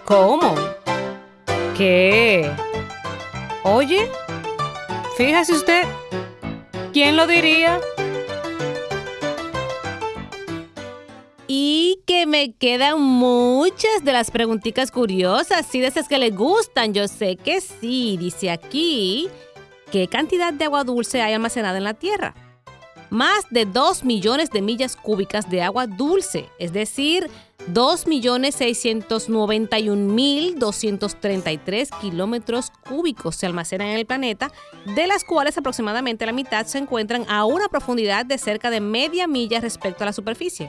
¿Cómo? ¿Qué? Oye, fíjese usted, ¿quién lo diría? Y que me quedan muchas de las preguntitas curiosas, sí, de esas que le gustan, yo sé que sí. Dice aquí, ¿qué cantidad de agua dulce hay almacenada en la Tierra? Más de 2 millones de millas cúbicas de agua dulce, es decir, 2.691.233 kilómetros cúbicos se almacenan en el planeta, de las cuales aproximadamente la mitad se encuentran a una profundidad de cerca de media milla respecto a la superficie.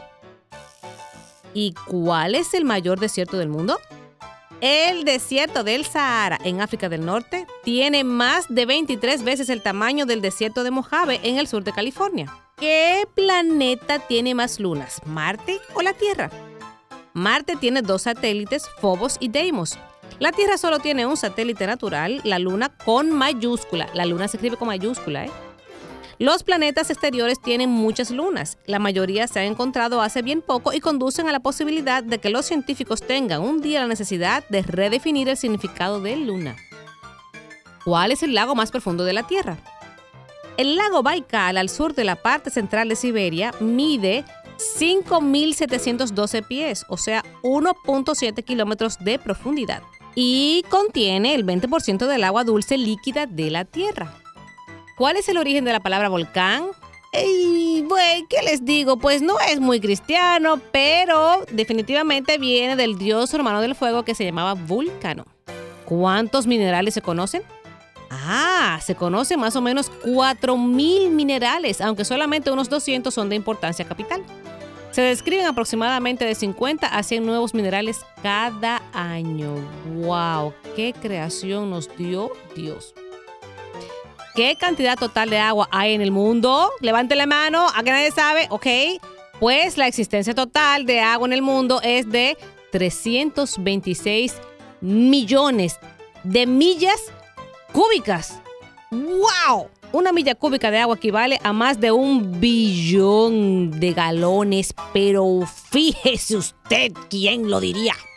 ¿Y cuál es el mayor desierto del mundo? El desierto del Sahara, en África del Norte, tiene más de 23 veces el tamaño del desierto de Mojave, en el sur de California. ¿Qué planeta tiene más lunas, Marte o la Tierra? Marte tiene 2 satélites, Phobos y Deimos. La Tierra solo tiene un satélite natural, la Luna con mayúscula. La Luna se escribe con mayúscula, ¿eh? Los planetas exteriores tienen muchas lunas. La mayoría se han encontrado hace bien poco y conducen a la posibilidad de que los científicos tengan un día la necesidad de redefinir el significado de luna. ¿Cuál es el lago más profundo de la Tierra? El lago Baikal, al sur de la parte central de Siberia, mide 5.712 pies, o sea, 1.7 kilómetros de profundidad, y contiene el 20% del agua dulce líquida de la Tierra. ¿Cuál es el origen de la palabra volcán? Bueno, ¿qué les digo? Pues no es muy cristiano, pero definitivamente viene del dios romano del fuego que se llamaba Vulcano. ¿Cuántos minerales se conocen? Se conocen más o menos 4.000 minerales, aunque solamente unos 200 son de importancia capital. Se describen aproximadamente de 50 a 100 nuevos minerales cada año. ¡Wow! ¡Qué creación nos dio Dios! ¿Qué cantidad total de agua hay en el mundo? Levante la mano, a que nadie sabe, ¿ok? Pues la existencia total de agua en el mundo es de 326 millones de millas cúbicas. ¡Wow! Una milla cúbica de agua equivale a más de 1 billón de galones, pero fíjese usted, ¿quién lo diría?